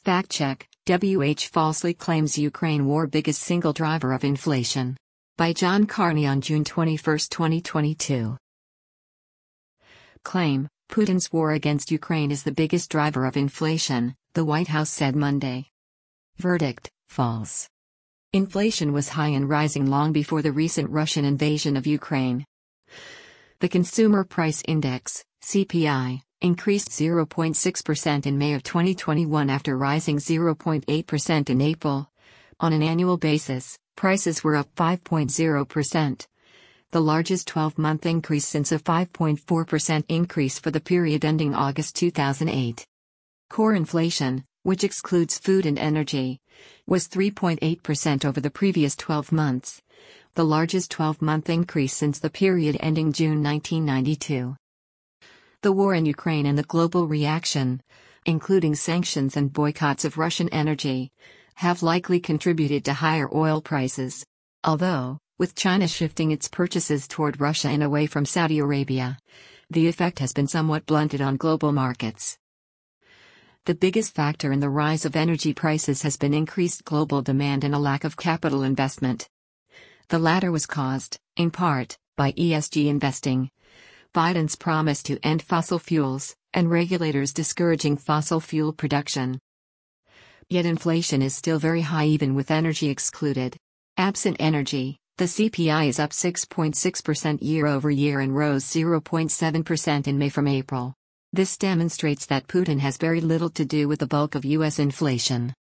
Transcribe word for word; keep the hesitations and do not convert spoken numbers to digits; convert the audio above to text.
Fact check: W H falsely claims Ukraine war biggest single driver of inflation. By John Carney on June twenty-first, twenty twenty-two. Claim: Putin's war against Ukraine is the biggest driver of inflation, the White House said Monday. Verdict: false. Inflation was high and rising long before the recent Russian invasion of Ukraine. The Consumer Price Index, C P I, increased zero point six percent in May of twenty twenty-one after rising zero point eight percent in April. On an annual basis, prices were up five point zero percent. The largest twelve-month increase since a five point four percent increase for the period ending August two thousand eight. Core inflation, which excludes food and energy, was three point eight percent over the previous twelve months, the largest twelve-month increase since the period ending June nineteen ninety-two. The war in Ukraine and the global reaction, including sanctions and boycotts of Russian energy, have likely contributed to higher oil prices. Although, with China shifting its purchases toward Russia and away from Saudi Arabia, the effect has been somewhat blunted on global markets. The biggest factor in the rise of energy prices has been increased global demand and a lack of capital investment. The latter was caused, in part, by E S G investing, Biden's promise to end fossil fuels, and regulators discouraging fossil fuel production. Yet inflation is still very high even with energy excluded. Absent energy, the C P I is up six point six percent year over year and rose zero point seven percent in May from April. This demonstrates that Putin has very little to do with the bulk of U S inflation.